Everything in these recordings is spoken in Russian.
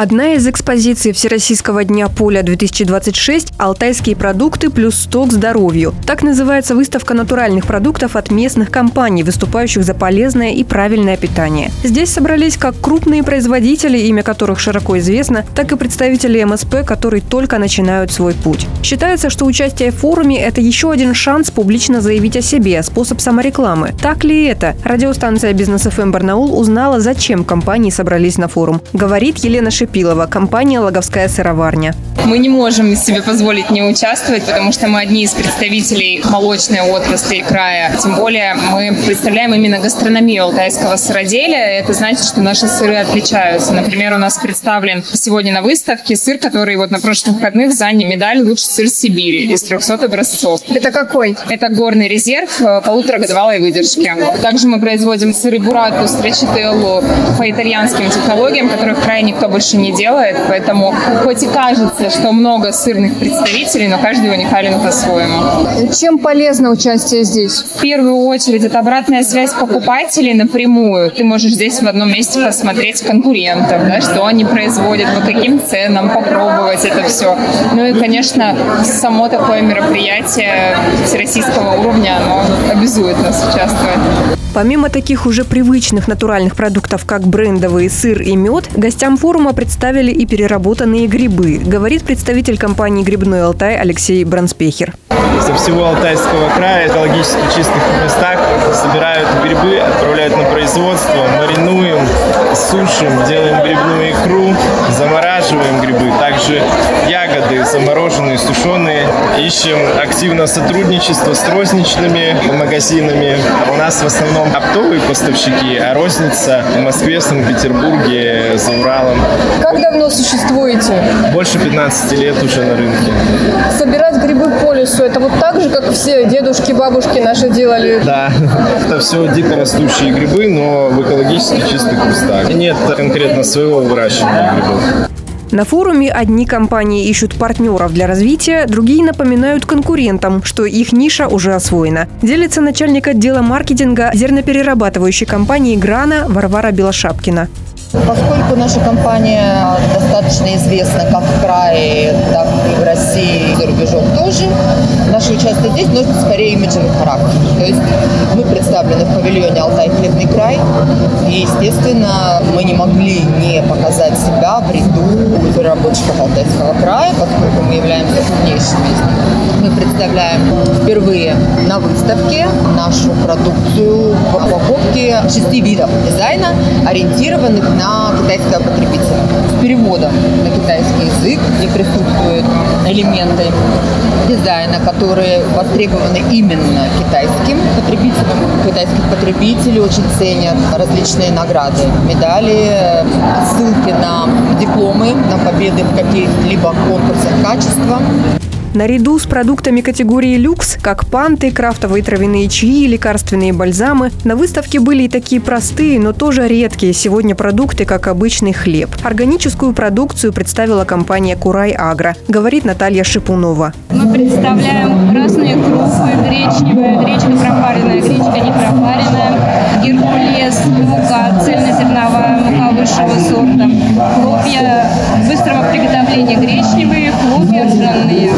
Одна из экспозиций Всероссийского дня поля-2026 – «Алтайские продукты плюс 100 к здоровью». Так называется выставка натуральных продуктов от местных компаний, выступающих за полезное и правильное питание. Здесь собрались как крупные производители, имя которых широко известно, так и представители МСП, которые только начинают свой путь. Считается, что участие в форуме – это еще один шанс публично заявить о себе, способ саморекламы. Так ли это? Радиостанция «Бизнес ФМ Барнаул» узнала, зачем компании собрались на форум. Говорит Елена Шипилова, компания «Логовская сыроварня». Мы не можем себе позволить не участвовать, потому что мы одни из представителей молочной отрасли края. Тем более мы представляем именно гастрономию алтайского сыроделия. Это значит, что наши сыры отличаются. Например, у нас представлен сегодня на выставке сыр, который на прошлых выходных занял медаль «Лучший сыр Сибири» из 300 образцов. Это какой? Это горный резерв полуторагодовалой выдержки. Также мы производим сыры буррату, строчителлу по итальянским технологиям, которых в крае никто больше не делает. Поэтому хоть и кажется, что много сырных представителей, но каждый уникален по-своему. Чем полезно участие здесь? В первую очередь это обратная связь покупателей напрямую. Ты можешь здесь в одном месте посмотреть конкурентов, что они производят, по каким ценам, попробовать это все. Ну и, конечно, само такое мероприятие всероссийского уровня, оно обязует нас участвовать. Помимо таких уже привычных натуральных продуктов, как брендовые сыр и мед, гостям форума представили и переработанные грибы, говорит представитель компании «Грибной Алтай» Алексей Бранспехер. Со всего Алтайского края в экологически чистых местах собирают грибы, отправляют на производство, маринуем, сушим, делаем грибную икру, замораживаем грибы. Также ягоды замороженные, сушеные. Ищем активно сотрудничество с розничными магазинами. У нас в основном оптовые поставщики, а розница в Москве, Санкт-Петербурге, за Уралом. Как давно существуете? Больше 15 лет уже на рынке. Собирать грибы по лесу – это вот так же, как все дедушки, бабушки наши делали? Да, это все дикорастущие грибы, но в экологически чистых местах. Нет конкретно своего выращивания грибов. На форуме одни компании ищут партнеров для развития, другие напоминают конкурентам, что их ниша уже освоена. Делится начальник отдела маркетинга зерноперерабатывающей компании «Грана» Варвара Белошапкина. Поскольку наша компания достаточно известна как в крае, так и в России, за рубежом тоже, наше участие здесь носит скорее имиджевый характер. То есть мы представлены в павильоне «Алтай хлебный край», и, естественно, мы не могли не показать себя в ряду переработчиков Алтайского края, поскольку мы являемся крупнейшими из них. Мы представляем впервые на выставке нашу продукцию в упаковке 6 видов дизайна, ориентированных на китайского потребителя. С переводом на китайский язык, где присутствуют элементы дизайна, которые востребованы именно китайским потребителям. Китайских потребителей очень ценят различные награды, медали, ссылки на дипломы, на победы в каких-либо конкурсах качества. Наряду с продуктами категории люкс, как панты, крафтовые травяные чаи, лекарственные бальзамы, на выставке были и такие простые, но тоже редкие сегодня продукты, как обычный хлеб. Органическую продукцию представила компания «Курай Агро», говорит Наталья Шипунова. Мы представляем разные крупы: гречневая, гречка пропаренная, гречка не пропаренная, геркулес, мука, цельнозерновая, мука высшего сорта, хлопья быстрого приготовления гречневые, хлопья ржаные.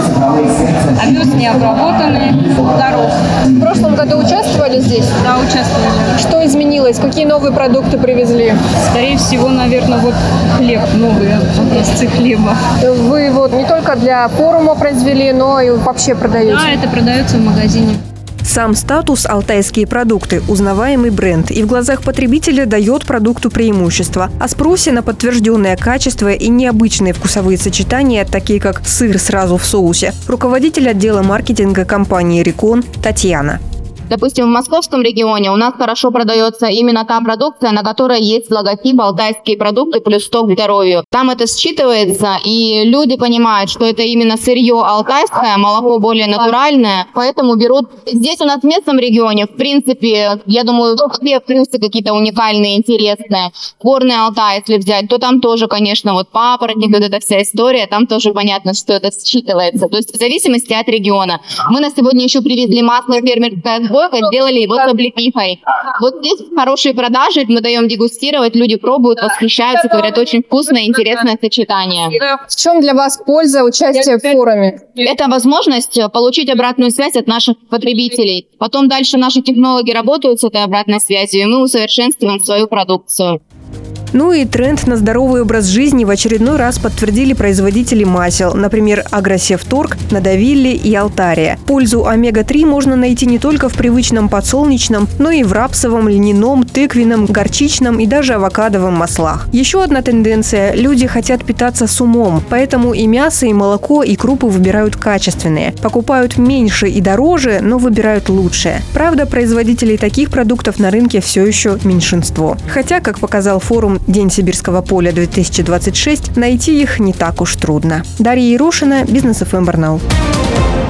Овес необработанный, горох. В прошлом году участвовали здесь? Да, участвовали. Что изменилось? Какие новые продукты привезли? Скорее всего, наверное, хлеб, новые образцы хлеба. Вы не только для форума произвели, но и вообще продаете? Да, это продается в магазине. Сам статус «Алтайские продукты» – узнаваемый бренд и в глазах потребителя дает продукту преимущество. О спросе на подтвержденное качество и необычные вкусовые сочетания, такие как сыр сразу в соусе, руководитель отдела маркетинга компании «Рекон» Татьяна. Допустим, в московском регионе у нас хорошо продается именно та продукция, на которой есть логотип «Алтайские продукты плюс 100 к здоровью». Там это считывается, и люди понимают, что это именно сырье алтайское, молоко более натуральное, поэтому берут. Здесь у нас в местном регионе, в принципе, я думаю, все плюсы какие-то уникальные, интересные. Горный Алтай, если взять, то там тоже, конечно, папоротник, эта вся история, там тоже понятно, что это считывается. То есть в зависимости от региона. Мы на сегодня еще привезли масло фермерское настоечкой, сделали его с облепихой. Вот здесь хорошие продажи, мы даем дегустировать, люди пробуют, восхищаются, говорят, очень вкусное, интересное сочетание. В чем для вас польза участия в форуме? Это возможность получить обратную связь от наших потребителей. Потом дальше наши технологи работают с этой обратной связью, и мы усовершенствуем свою продукцию. Ну и тренд на здоровый образ жизни в очередной раз подтвердили производители масел, например, Агросевторг, Надавилли и Алтария. Пользу омега-3 можно найти не только в привычном подсолнечном, но и в рапсовом, льняном, тыквенном, горчичном и даже авокадовом маслах. Еще одна тенденция – люди хотят питаться с умом, поэтому и мясо, и молоко, и крупы выбирают качественные. Покупают меньше и дороже, но выбирают лучшее. Правда, производителей таких продуктов на рынке все еще меньшинство. Хотя, как показал форум «День сибирского поля 2026», найти их не так уж трудно. Дарья Ерошина, Бизнес ФМ Барнаул.